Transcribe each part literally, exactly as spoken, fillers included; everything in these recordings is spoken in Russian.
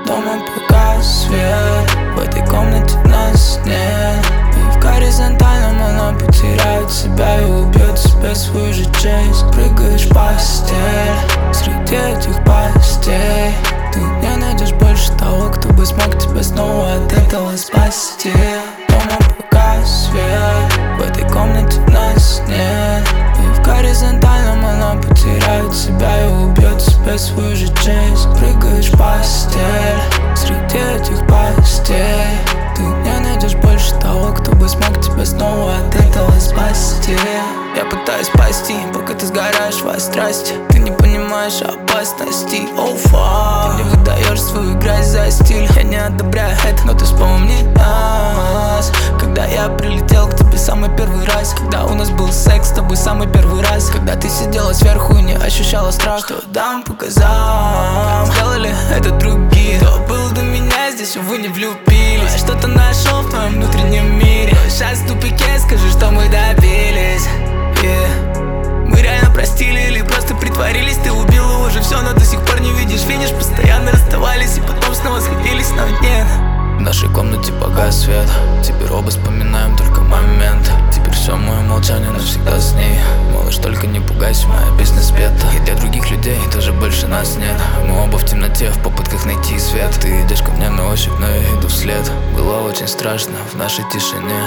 Дома погас свет, в этой комнате нас нет. И в горизонтальном она потеряет себя и убьет себе свою же честь. Прыгаешь в постель среди этих постей. Ты не найдешь больше того, кто бы смог тебя снова от этого спасти. Дома погас свет, в этой комнате нас нет. И в горизонтальном она потеряет себя и убьет себе свою же честь. Прыгаешь в постель среди этих постей. Ты не найдешь больше того, кто бы смог тебя снова от этого спасти. Я пытаюсь спасти, пока ты сгораешь во страсти. Ты не понимаешь опасности, oh fuck. Ты не выдаешь свою грязь за стиль. Я не одобряю это, но ты вспомни нас. Когда я прилетел к тебе самый первый раз. Когда у нас был секс с тобой самый первый раз. Когда ты сидела сверху и не ощущала страх, что дам по газам. Сделали это другие. Кто был до меня здесь, увы, не влюбились. Что-то нашел в твоем внутреннем мире. Сейчас в тупике, скажи, что мы добились. Yeah. Мы реально простили или просто притворились? Ты убила уже все, но до сих пор не видишь финиш. Постоянно расставались и потом снова сходились, но нет. В нашей комнате погас свет. Теперь оба вспоминаем только момент. Теперь все мое молчание навсегда с ней. Малыш, только не пугайся, моя песня спета. И для других людей тоже больше нас нет. Мы оба в темноте, в попытках найти свет. Ты идешь ко мне на ощупь, но я иду вслед. Было очень страшно в нашей тишине.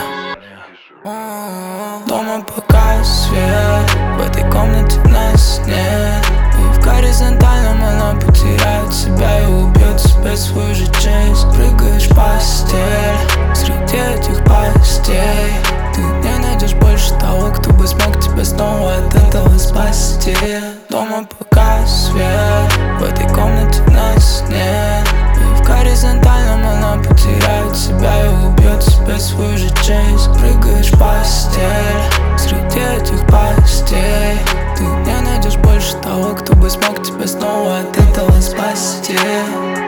Дома погас свет, в этой комнате нас нет. И в горизонтальном она потеряет себя и убьет себе свою же честь. Прыгаешь в постель среди этих постей. Ты не найдешь больше того, кто бы смог тебя снова от этого спасти. Дома погас свет, в этой комнате нас нет. И в горизонтальном она потеряет себя и убьет себе свою же честь. Прыгаешь в постель среди этих постей. Ты не найдешь больше того, кто бы смог тебя снова от этого спасти.